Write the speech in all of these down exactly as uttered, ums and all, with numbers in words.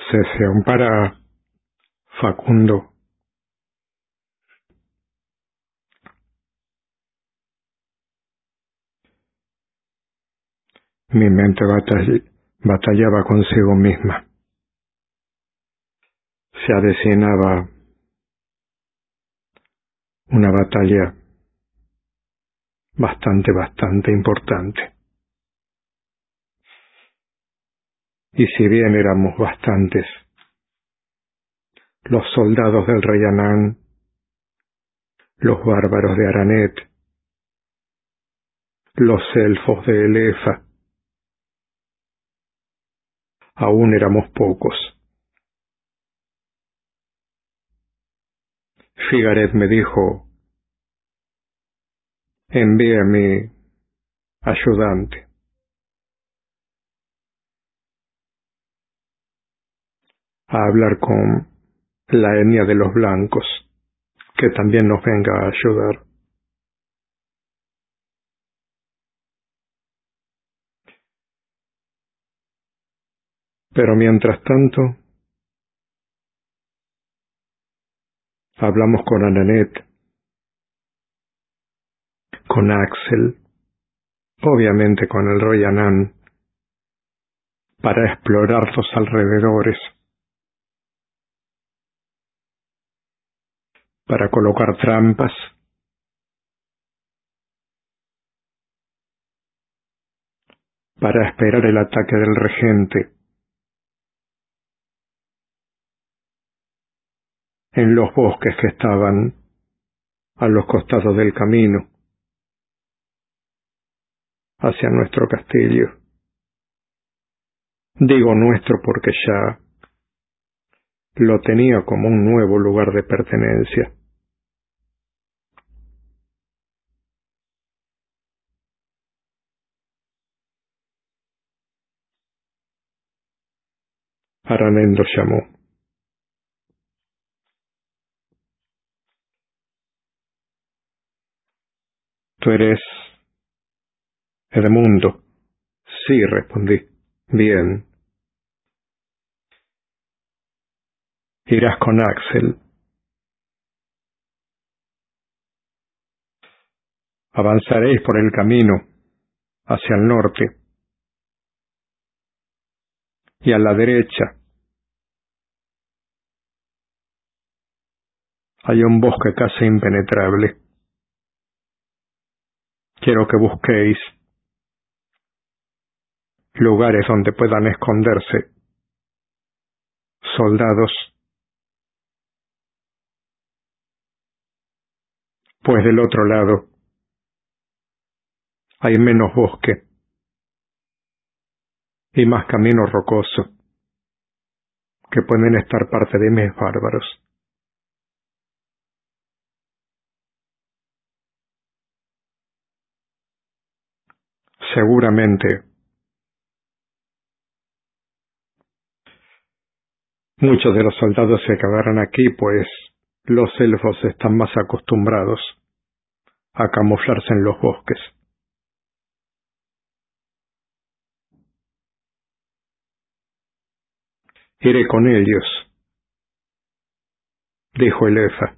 Sesión para Facundo. Mi mente batall- batallaba consigo misma. Se avecinaba una batalla bastante, bastante importante. Y si bien éramos bastantes, los soldados del rey Anán, los bárbaros de Aranet, los elfos de Elefa, aún éramos pocos. Figaret me dijo: envíe a mi ayudante a hablar con la etnia de los blancos, que también nos venga a ayudar. Pero mientras tanto, hablamos con Ananet, con Axel, obviamente con el rey Anán, para explorar los alrededores, para colocar trampas, para esperar el ataque del regente en los bosques que estaban a los costados del camino hacia nuestro castillo. Digo nuestro porque ya lo tenía como un nuevo lugar de pertenencia. Aranet lo llamó. ¿Tú eres Edmundo? Sí, respondí. Bien. Irás con Axel. Avanzaréis por el camino hacia el norte y a la derecha hay un bosque casi impenetrable. Quiero que busquéis lugares donde puedan esconderse soldados, pues del otro lado hay menos bosque y más camino rocoso, que pueden estar parte de mis bárbaros. Seguramente muchos de los soldados se quedarán aquí, pues los elfos están más acostumbrados a camuflarse en los bosques. Iré con ellos, dijo Elefa.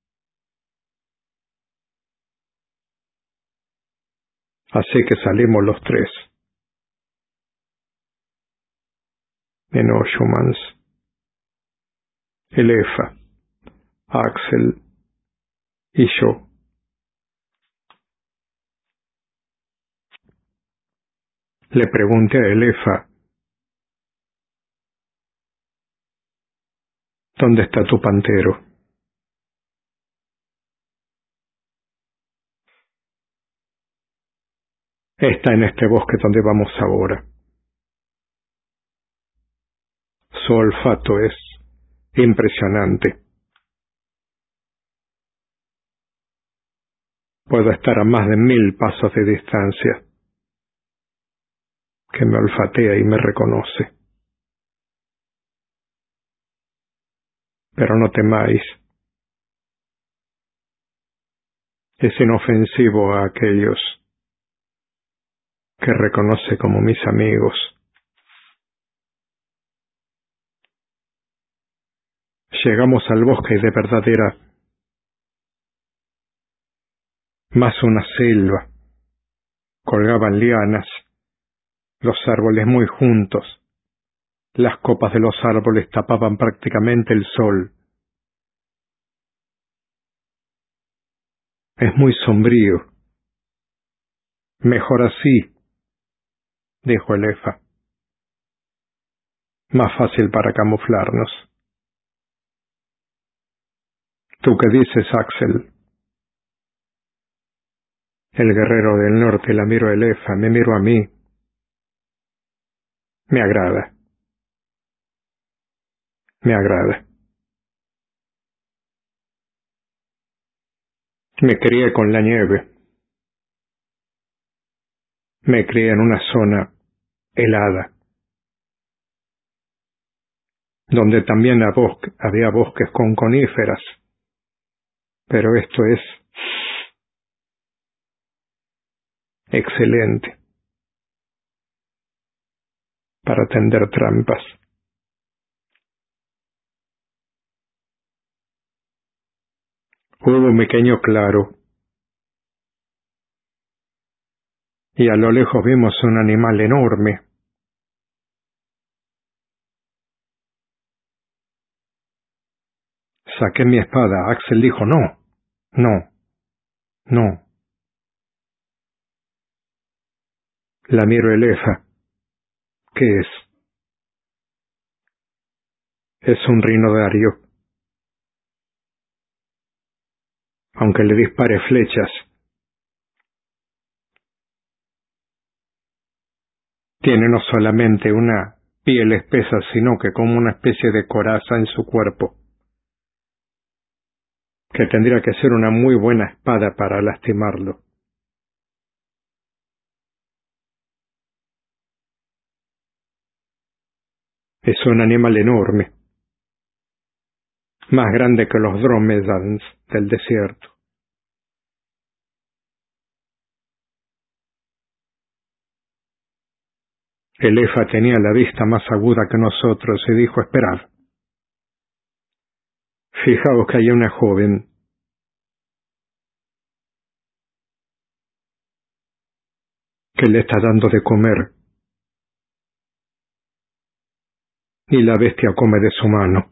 Así que salimos los tres. Enoshumans, Elefa, Axel y yo. Le pregunté a Elefa: ¿dónde está tu pantero? Está en este bosque donde vamos ahora. Su olfato es impresionante. Puedo estar a más de mil pasos de distancia, que me olfatea y me reconoce. Pero no temáis. Es inofensivo a aquellos que reconoce como mis amigos. Llegamos al bosque y de verdad era más una selva. Colgaban lianas, los árboles muy juntos. Las copas de los árboles tapaban prácticamente el sol. Es muy sombrío. Mejor así, dijo Elefa. Más fácil para camuflarnos. ¿Tú qué dices, Axel? El guerrero del norte la miro a Elefa, me miro a mí. Me agrada. Me agrada. Me crié con la nieve. Me crié en una zona helada, donde también había bosques con coníferas. Pero esto es excelente para tender trampas. Hubo un pequeño claro, y a lo lejos vimos un animal enorme. Saqué mi espada. Axel dijo, no, no, no. La miro a Elefa. ¿Qué es? Es un rinodario. Aunque le dispare flechas, tiene no solamente una piel espesa, sino que como una especie de coraza en su cuerpo, que tendría que ser una muy buena espada para lastimarlo. Es un animal enorme, más grande que los dromedars del desierto. Elefa tenía la vista más aguda que nosotros y dijo, esperad. Fijaos que hay una joven que le está dando de comer, y la bestia come de su mano.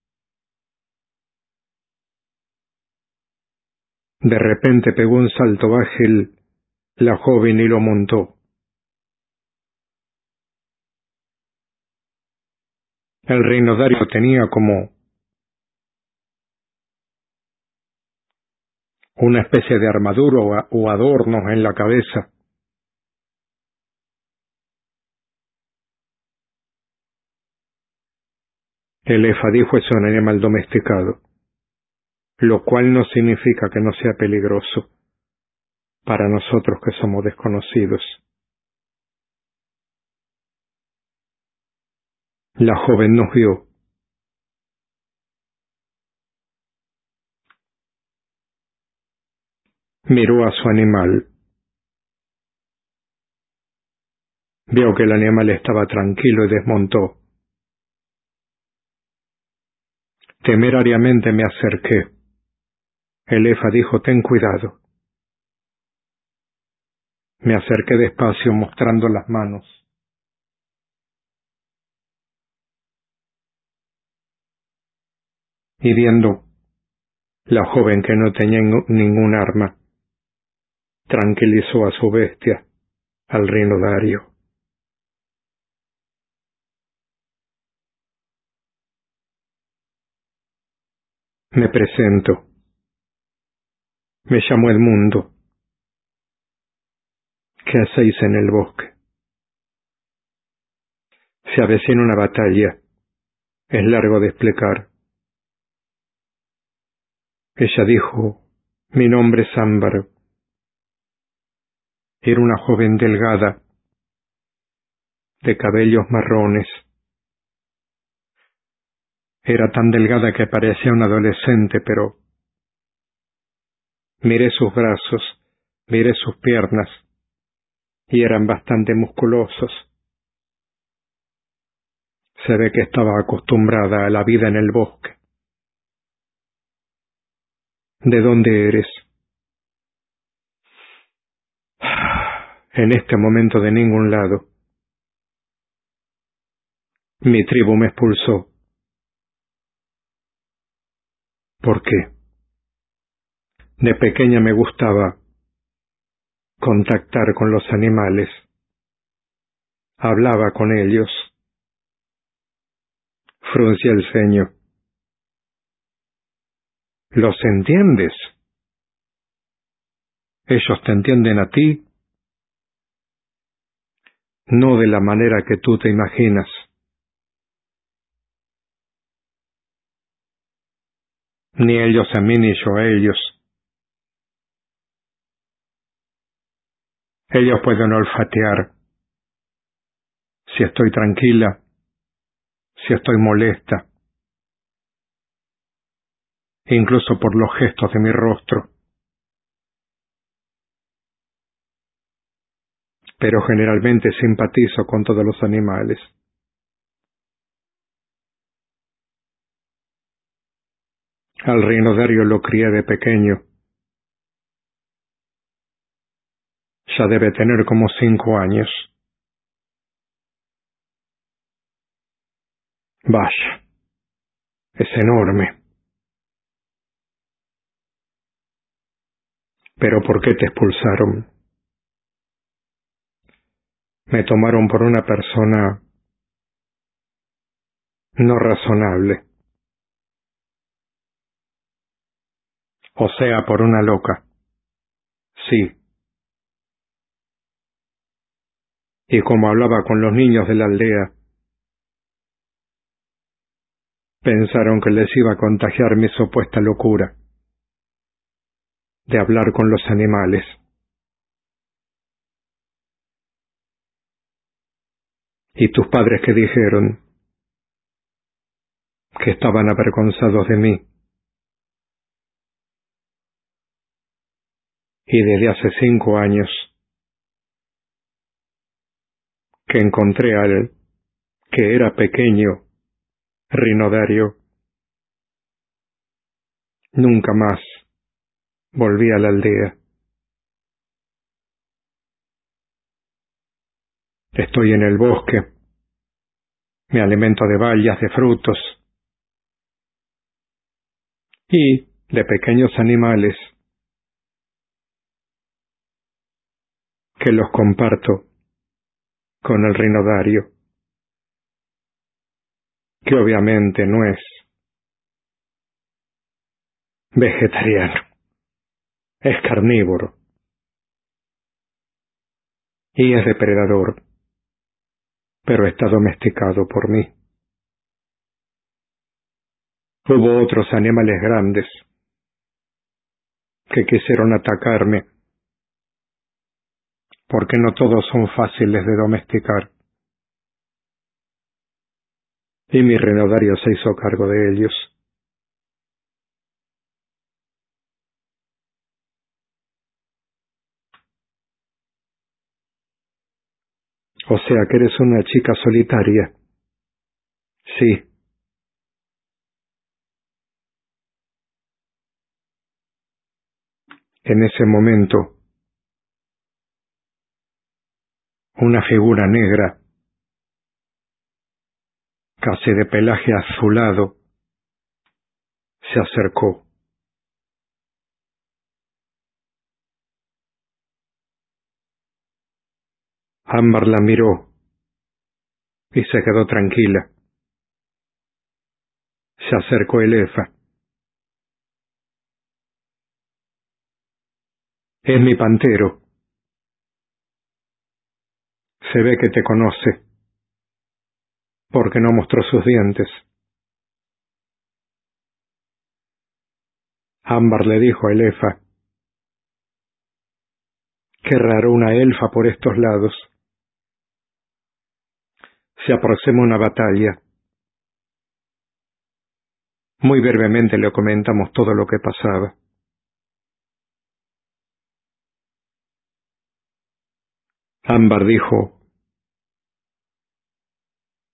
De repente pegó un salto ágil la joven y lo montó. El rinodario tenía como una especie de armadura o adornos en la cabeza. Elefa dijo, es un animal domesticado, lo cual no significa que no sea peligroso para nosotros que somos desconocidos. La joven nos vio. Miró a su animal. Vio que el animal estaba tranquilo y desmontó. Temerariamente me acerqué. Elefa dijo, ten cuidado. Me acerqué despacio mostrando las manos. Y viendo la joven que no tenía ningún arma, tranquilizó a su bestia, al rinodario. Me presento. Me llamo Edmundo. ¿Qué hacéis en el bosque? Se avecina una batalla. Es largo de explicar. Ella dijo, mi nombre es Ámbar. Era una joven delgada, de cabellos marrones. Era tan delgada que parecía una adolescente, pero miré sus brazos, miré sus piernas, y eran bastante musculosos. Se ve que estaba acostumbrada a la vida en el bosque. ¿De dónde eres? En este momento de ningún lado. Mi tribu me expulsó. ¿Por qué? De pequeña me gustaba contactar con los animales. Hablaba con ellos. Fruncía el ceño. ¿Los entiendes? ¿Ellos te entienden a ti? No de la manera que tú te imaginas. Ni ellos a mí ni yo a ellos. Ellos pueden olfatear si estoy tranquila, si estoy molesta, incluso por los gestos de mi rostro. Pero generalmente simpatizo con todos los animales. Al rinodario lo crié de pequeño. Ya debe tener como cinco años. Vaya, es enorme. ¿Pero por qué te expulsaron? Me tomaron por una persona no razonable. O sea, por una loca. Sí. Y como hablaba con los niños de la aldea, pensaron que les iba a contagiar mi supuesta locura de hablar con los animales. ¿Y tus padres qué dijeron? Que estaban avergonzados de mí. Y desde hace cinco años que encontré al que era pequeño rinodario, nunca más volví a la aldea. Estoy en el bosque, me alimento de bayas, de frutos y de pequeños animales que los comparto con el rinodario, que obviamente no es vegetariano, es carnívoro y es depredador, pero está domesticado por mí. Hubo otros animales grandes que quisieron atacarme, porque no todos son fáciles de domesticar. Y mi rinodario se hizo cargo de ellos. O sea que eres una chica solitaria. Sí. En ese momento, una figura negra, casi de pelaje azulado, se acercó. Ámbar la miró y se quedó tranquila. Se acercó Elefa. Es mi pantero. Se ve que te conoce, porque no mostró sus dientes. Ámbar le dijo a Elefa: qué raro una elfa por estos lados. Se aproxima una batalla. Muy brevemente le comentamos todo lo que pasaba. Ámbar dijo: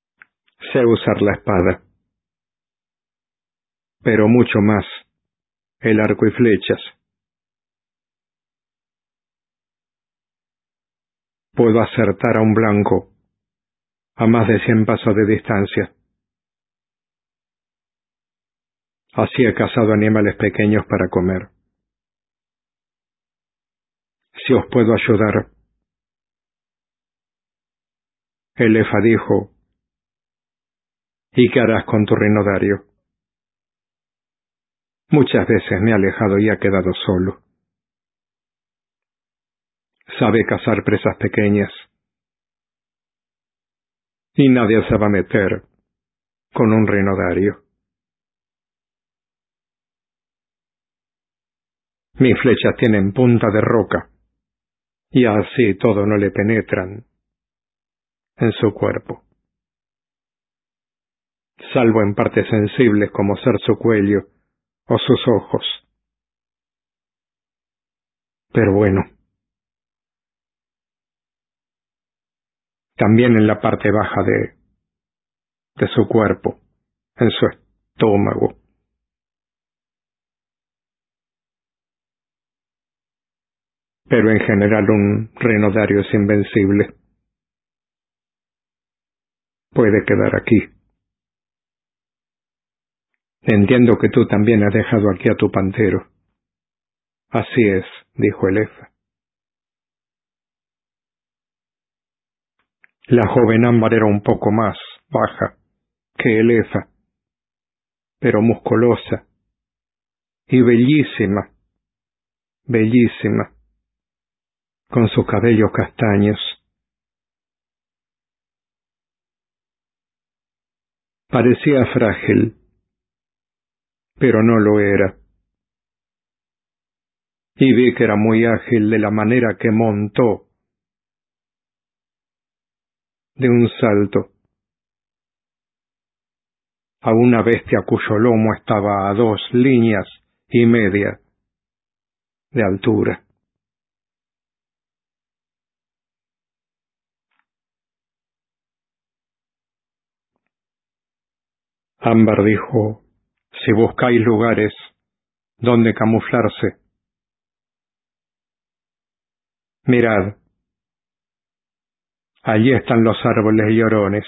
sé usar la espada, pero mucho más el arco y flechas. Puedo acertar a un blanco a más de cien pasos de distancia. Así he cazado animales pequeños para comer. Si os puedo ayudar. Elefa dijo, ¿y qué harás con tu rinodario? Muchas veces me ha alejado y ha quedado solo. Sabe cazar presas pequeñas. Y nadie se va a meter con un rinodario. Mis flechas tienen punta de roca, y así todo no le penetran en su cuerpo, salvo en partes sensibles como ser su cuello o sus ojos. Pero bueno, también en la parte baja de, de su cuerpo, en su estómago. Pero en general un rinodario es invencible. Puede quedar aquí. Entiendo que tú también has dejado aquí a tu pantero. Así es, dijo Elefa. La joven ámbar era un poco más baja que Elefa, pero musculosa y bellísima, bellísima, con sus cabellos castaños. Parecía frágil, pero no lo era. Y vi que era muy ágil de la manera que montó de un salto a una bestia cuyo lomo estaba a dos líneas y media de altura. Ámbar dijo, si buscáis lugares donde camuflarse, mirad, allí están los árboles llorones.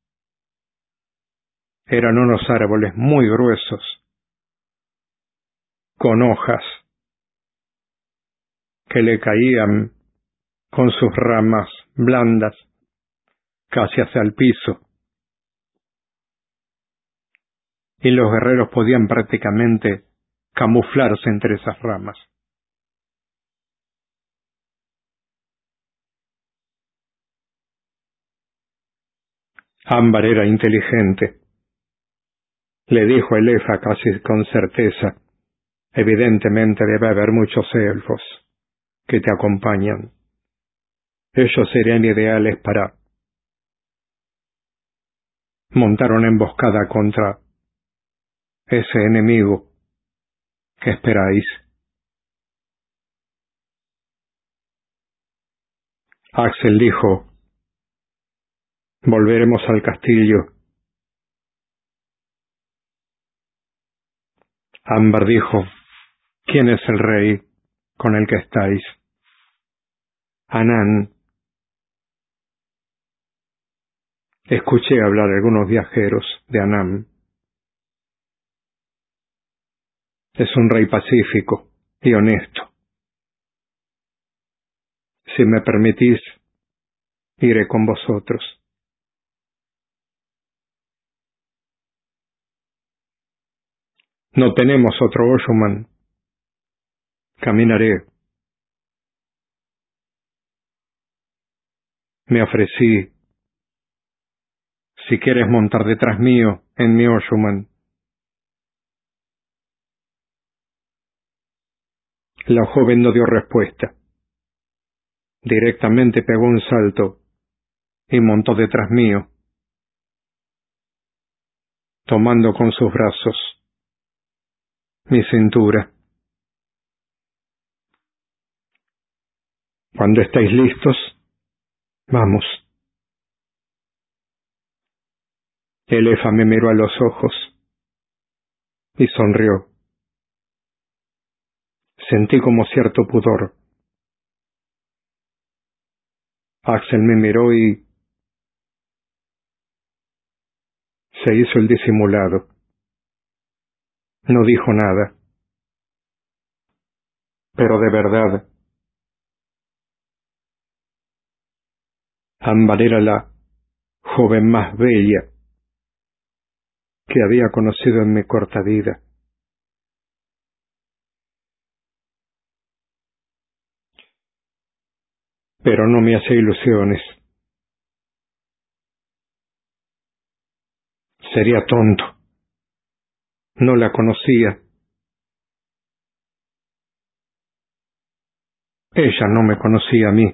Eran unos árboles muy gruesos, con hojas que le caían con sus ramas blandas casi hacia el piso, y los guerreros podían prácticamente camuflarse entre esas ramas. Ámbar era inteligente. Le dijo a Elefa casi con certeza, evidentemente debe haber muchos elfos que te acompañan. Ellos serían ideales para montar una emboscada contra ese enemigo que esperáis. Axel dijo, volveremos al castillo. Ámbar dijo, ¿quién es el rey con el que estáis? Anán. Escuché hablar a algunos viajeros de Anán. Es un rey pacífico y honesto. Si me permitís, iré con vosotros. No tenemos otro Oshuman. Caminaré. Me ofrecí. Si quieres montar detrás mío en mi Oshuman. La joven no dio respuesta. Directamente pegó un salto y montó detrás mío, tomando con sus brazos mi cintura. Cuando estáis listos, vamos. Elefa me miró a los ojos y sonrió. Sentí como cierto pudor. Axel me miró y se hizo el disimulado. No dijo nada. Pero de verdad, Ámbar era la joven más bella que había conocido en mi corta vida. Pero no me hacía ilusiones. Sería tonto. No la conocía. Ella no me conocía a mí.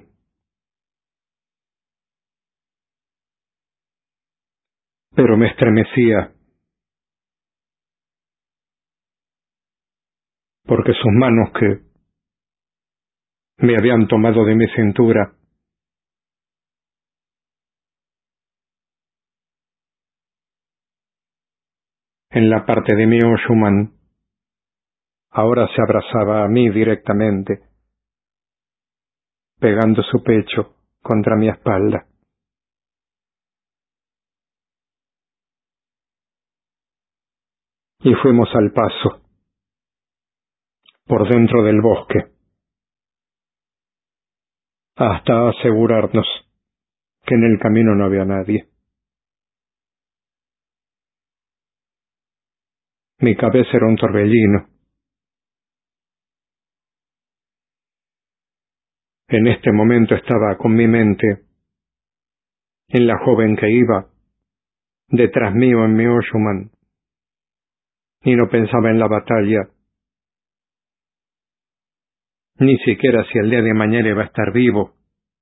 Pero me estremecía, porque sus manos que me habían tomado de mi cintura en la parte de mi Oshuman, ahora se abrazaba a mí directamente, pegando su pecho contra mi espalda. Y fuimos al paso, por dentro del bosque, hasta asegurarnos que en el camino no había nadie. Mi cabeza era un torbellino. En este momento estaba con mi mente en la joven que iba detrás mío en mi Oshuman, y no pensaba en la batalla, ni siquiera si el día de mañana iba a estar vivo.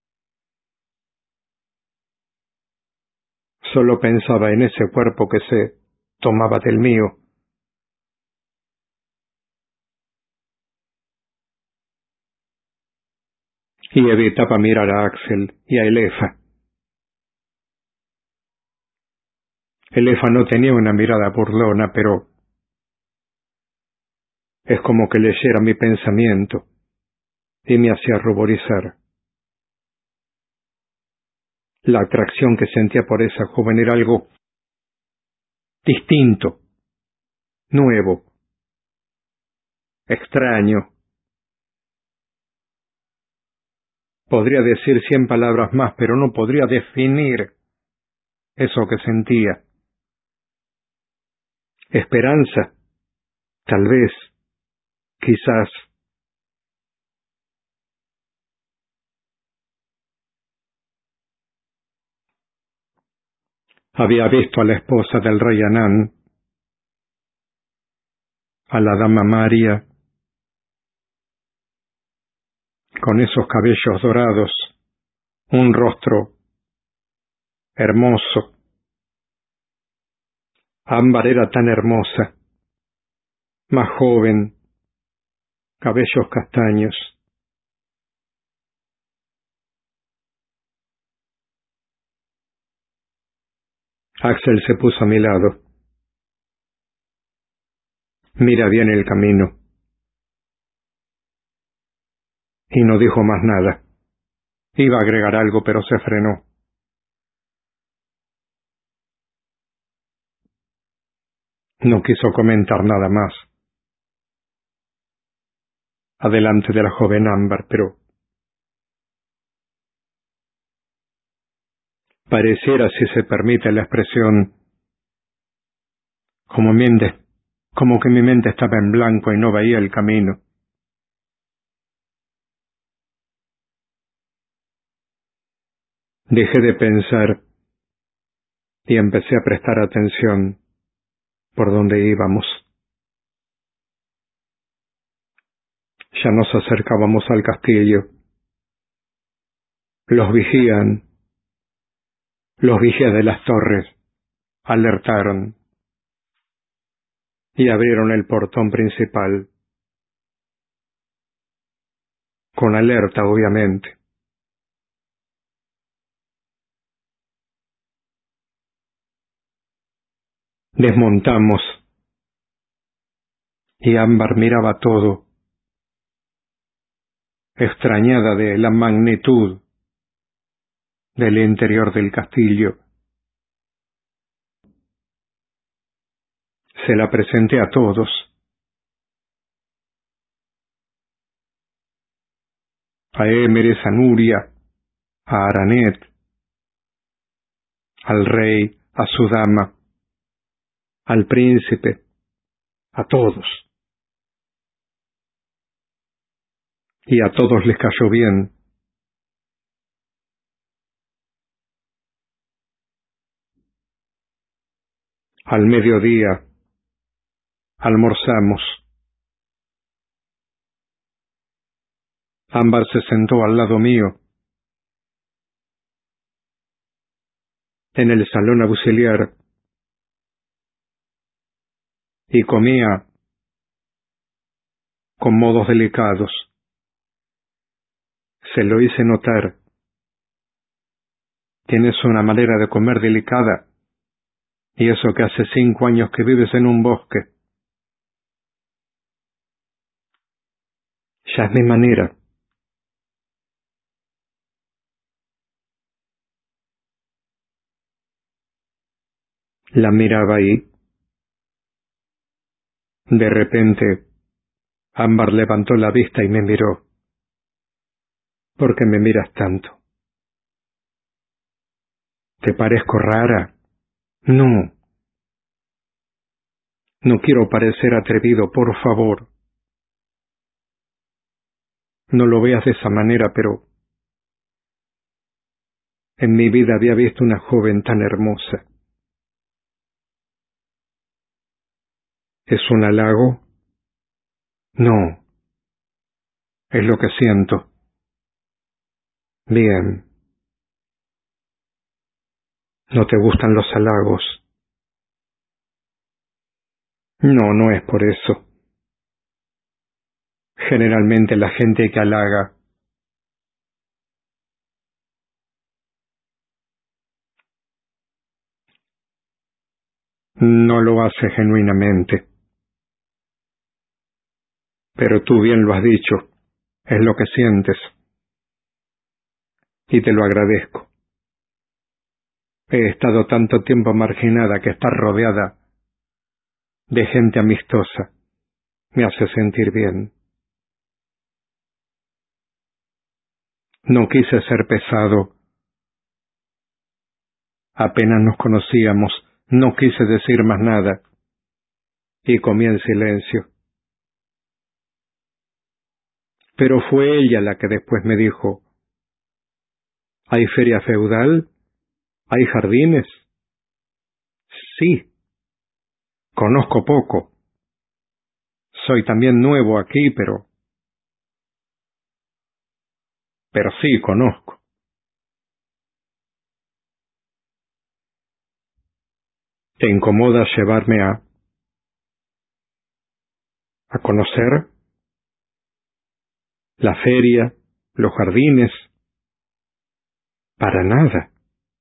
Solo pensaba en ese cuerpo que se tomaba del mío. Y evitaba mirar a Axel y a Elefa. Elefa no tenía una mirada burlona, pero es como que leyera mi pensamiento y me hacía ruborizar. La atracción que sentía por esa joven era algo distinto, nuevo, extraño. Podría decir cien palabras más, pero no podría definir eso que sentía. Esperanza, tal vez, quizás. Había visto a la esposa del rey Anán, a la dama María, con esos cabellos dorados, un rostro hermoso. Ámbar era tan hermosa, más joven, cabellos castaños. Axel se puso a mi lado. Mira bien el camino. Y no dijo más nada. Iba a agregar algo, pero se frenó. No quiso comentar nada más adelante de la joven Ámbar, pero pareciera, si se permite la expresión, como, mente, como que mi mente estaba en blanco y no veía el camino. Dejé de pensar y empecé a prestar atención por donde íbamos. Ya nos acercábamos al castillo. Los vigían, los vigías de las torres, alertaron y abrieron el portón principal. Con alerta, obviamente. Desmontamos y Ámbar miraba todo extrañada de la magnitud del interior del castillo. Se la presenté a todos. A Émeres, a Nuria, a Aranet, al rey, a su dama, al príncipe, a todos. Y a todos les cayó bien. Al mediodía almorzamos. Ámbar se sentó al lado mío, en el salón auxiliar, y comía con modos delicados. Se lo hice notar. Tienes una manera de comer delicada, y eso que hace cinco años que vives en un bosque. Ya es mi manera. La miraba y, de repente, Ámbar levantó la vista y me miró. ¿Por qué me miras tanto? ¿Te parezco rara? No. No quiero parecer atrevido, por favor. No lo veas de esa manera, pero en mi vida había visto una joven tan hermosa. ¿Es un halago? No. Es lo que siento. Bien. ¿No te gustan los halagos? No, no es por eso. Generalmente la gente que halaga no lo hace genuinamente. Pero tú bien lo has dicho, es lo que sientes. Y te lo agradezco. He estado tanto tiempo marginada que estar rodeada de gente amistosa me hace sentir bien. No quise ser pesado. Apenas nos conocíamos, no quise decir más nada, y comí en silencio. Pero fue ella la que después me dijo, ¿hay feria feudal? ¿Hay jardines? Sí. Conozco poco. Soy también nuevo aquí, pero... Pero sí, conozco. ¿Te incomoda llevarme a... a conocer? ¿La feria? ¿Los jardines? Para nada.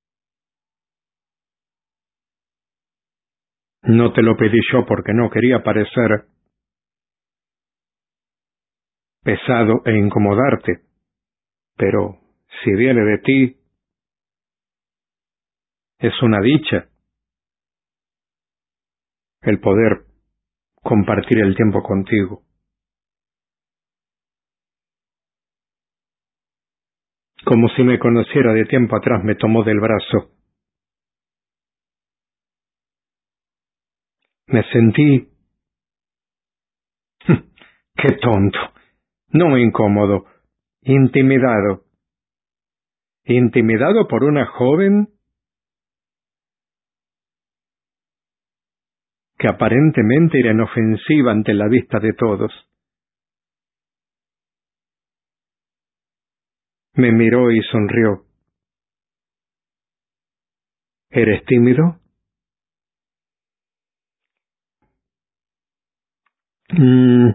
No te lo pedí yo porque no quería parecer pesado e incomodarte. Pero si viene de ti, es una dicha el poder compartir el tiempo contigo. Como si me conociera de tiempo atrás, me tomó del brazo. Me sentí... ¡Qué tonto! No incómodo, intimidado. ¿Intimidado por una joven que aparentemente era inofensiva ante la vista de todos? Me miró y sonrió. ¿Eres tímido? Mm,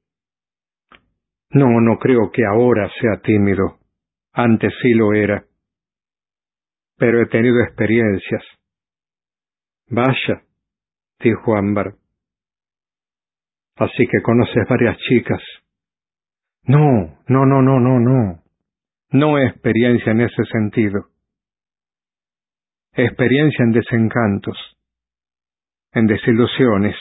no, no creo que ahora sea tímido. Antes sí lo era. Pero he tenido experiencias. Vaya, dijo Ámbar. Así que conoces varias chicas. No, no, no, no, no, no. No experiencia en ese sentido. Experiencia en desencantos, en desilusiones,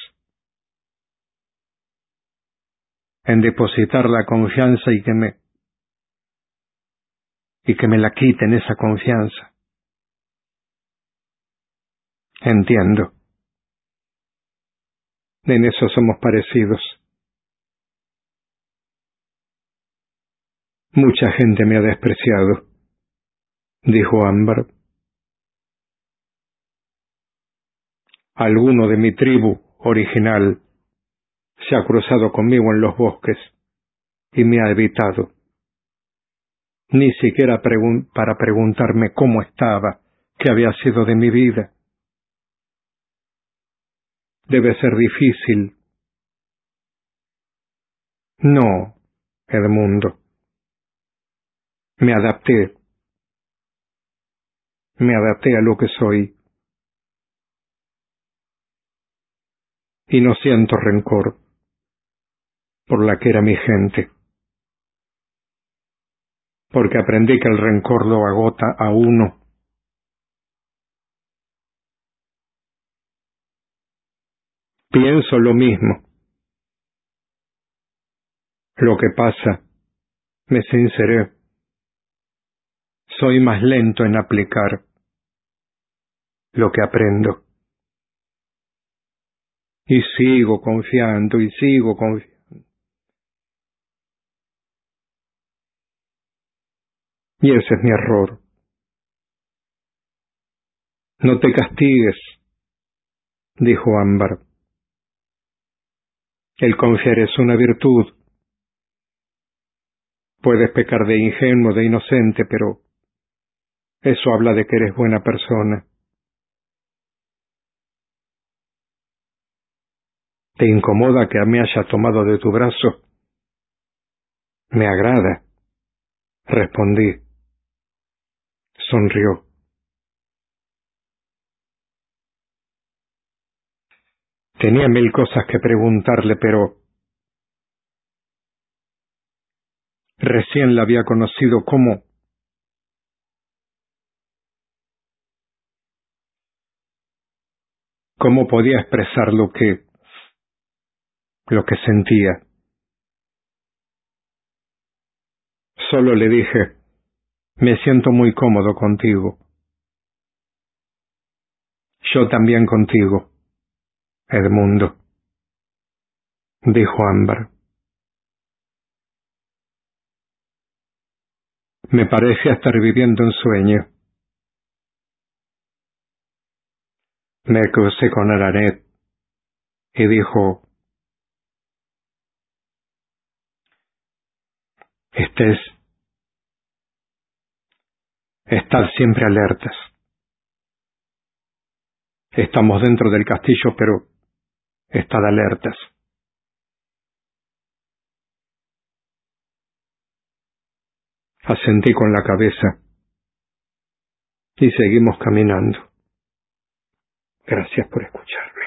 en depositar la confianza y que me y que me la quiten esa confianza. Entiendo. En eso somos parecidos. Mucha gente me ha despreciado, dijo Ámbar. Alguno de mi tribu original se ha cruzado conmigo en los bosques y me ha evitado. Ni siquiera pregun- para preguntarme cómo estaba, qué había sido de mi vida. Debe ser difícil. No, Edmundo. Me adapté. Me adapté a lo que soy. Y no siento rencor por la que era mi gente. Porque aprendí que el rencor lo agota a uno. Pienso lo mismo. Lo que pasa, me sinceré, soy más lento en aplicar lo que aprendo. Y sigo confiando y sigo confiando. Y ese es mi error. No te castigues, dijo Ámbar. El confiar es una virtud. Puedes pecar de ingenuo, de inocente, pero eso habla de que eres buena persona. ¿Te incomoda que me haya tomado de tu brazo? Me agrada, respondí. Sonrió. Tenía mil cosas que preguntarle, pero recién la había conocido. ¿Cómo? ¿Cómo podía expresar lo que, lo que sentía? Solo le dije, me siento muy cómodo contigo. Yo también contigo, Edmundo, dijo Ámbar. Me parece estar viviendo un sueño. Me crucé con Aranet y dijo, estés, estad siempre alertas. Estamos dentro del castillo, pero estad alertas. Asentí con la cabeza y seguimos caminando. Gracias por escucharme.